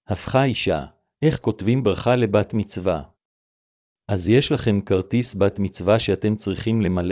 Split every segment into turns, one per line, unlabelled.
הפכה אישה, איך כותבים ברכה לבת מצווה? אז יש לכם כרטיס בת מצווה שאתם צריכים למלא?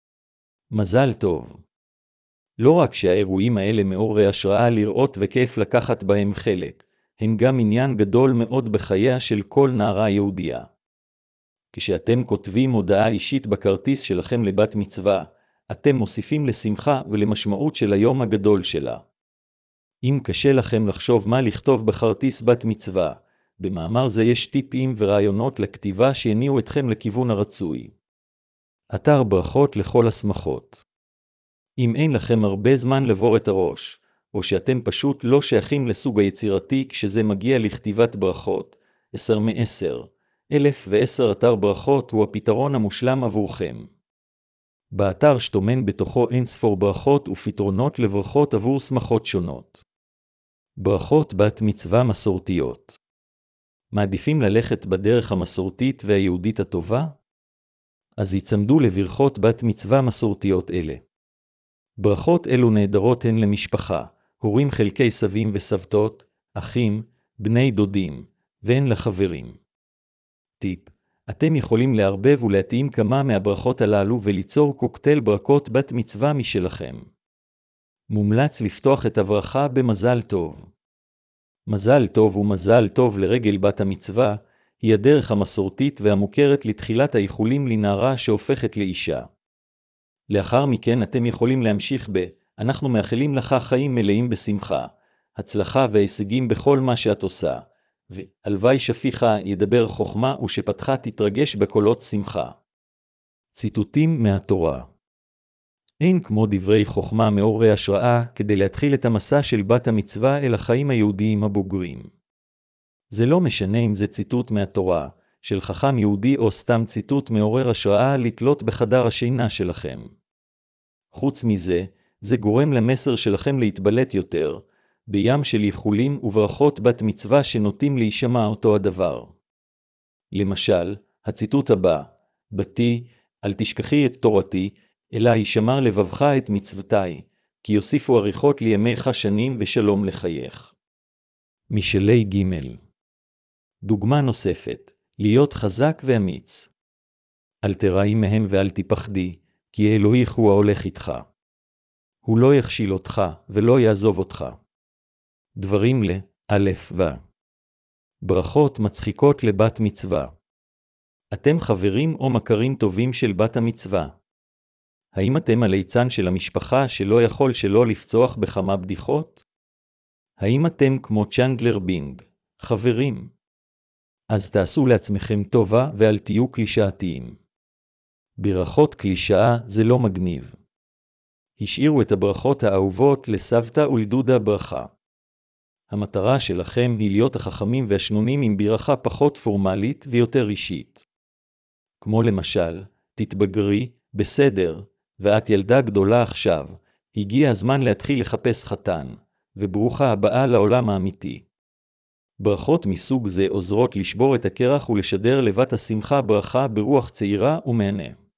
מזל טוב. לא רק שהאירועים האלה מעוררי השראה לראות וכיף לקחת בהם חלק, הם גם עניין גדול מאוד בחייה של כל נערה יהודייה. כשאתם כותבים הודעה אישית בכרטיס שלכם לבת מצווה, אתם מוסיפים לשמחה ולמשמעות של היום הגדול שלה. אם קשה לכם לחשוב מה לכתוב בכרטיס בת מצווה, במאמר זה יש טיפים ורעיונות לכתיבה שיניעו אתכם לכיוון הרצוי. אתר ברכות לכל השמחות. אם אין לכם הרבה זמן לבור את הראש, או שאתם פשוט לא שייכים לסוג היצירתי כשזה מגיע לכתיבת ברכות, 10/10, 1010 אתר ברכות הוא הפתרון המושלם עבורכם. באתר שטומן בתוכו אינספור ברכות ופתרונות לברכות עבור שמחות שונות. ברכות בת מצווה מסורתיות. מעדיפים ללכת בדרך המסורתית והיהודית הטובה? אז יצמדו לברכות בת מצווה מסורתיות אלה. ברכות אלו נהדרות הן למשפחה, הורים חלקי סבים וסבתות, אחים, בני דודים, והן לחברים. טיפ: אתם יכולים לערבב ולהתאים כמה מהברכות הללו וליצור קוקטייל ברכות בת מצווה משלכם. מומלץ לפתוח את הברכה במזל טוב. מזל טוב ומזל טוב לרגל בת המצווה היא הדרך המסורתית והמוכרת לתחילת האיחולים לנערה שהופכת לאישה. לאחר מכן אתם יכולים להמשיך אנחנו מאחלים לך חיים מלאים בשמחה, הצלחה והישגים בכל מה שאת עושה, והלוואי שפיך ידבר חוכמה ושפתך תתרגש בקולות שמחה. ציטוטים מהתורה. אין כמו דברי חוכמה מעוררי השראה כדי להתחיל את המסע של בת המצווה אל החיים היהודיים הבוגרים. זה לא משנה אם זה ציטוט מהתורה, של חכם יהודי או סתם ציטוט מעורר השראה לתלות בחדר השינה שלכם. חוץ מזה, זה גורם למסר שלכם להתבלט יותר, בים של איחולים וברכות בת מצווה שנוטים להישמע אותו הדבר. למשל, הציטוט הבא, בתי, אל תשכחי את תורתי, אלא הישמר לבבך את מצוותיי, כי יוסיפו אריכות לימיך שנים ושלום לחייך. משלי ג'. דוגמה נוספת, להיות חזק ואמיץ. אל תראי מהם ואל תפחדי, כי אלוהיך הוא ההולך איתך. הוא לא יכשיל אותך ולא יעזוב אותך. דברים א' ו. ברכות מצחיקות לבת מצווה. אתם חברים או מכרים טובים של בת המצווה? האם אתם הליצן של המשפחה שלא יכול שלא לפצוח בכמה בדיחות? האם אתם כמו צ'נדלר בינג, חברים? אז תעשו לעצמכם טובה ואל תהיו קלישאתיים. ברכות קלישאה זה לא מגניב. השאירו את הברכות האהובות לסבתא ולדודה ברכה. המטרה שלכם היא להיות החכמים והשנונים עם ברכה פחות פורמלית ויותר אישית. כמו למשל, תתבגרי, בסדר, ואת ילדה גדולה עכשיו, הגיע הזמן להתחיל לחפש חתן, וברוכה הבאה לעולם האמיתי. ברכות מסוג זה עוזרות לשבור את הקרח ולשדר לבת השמחה ברכה ברוח צעירה ומהנה.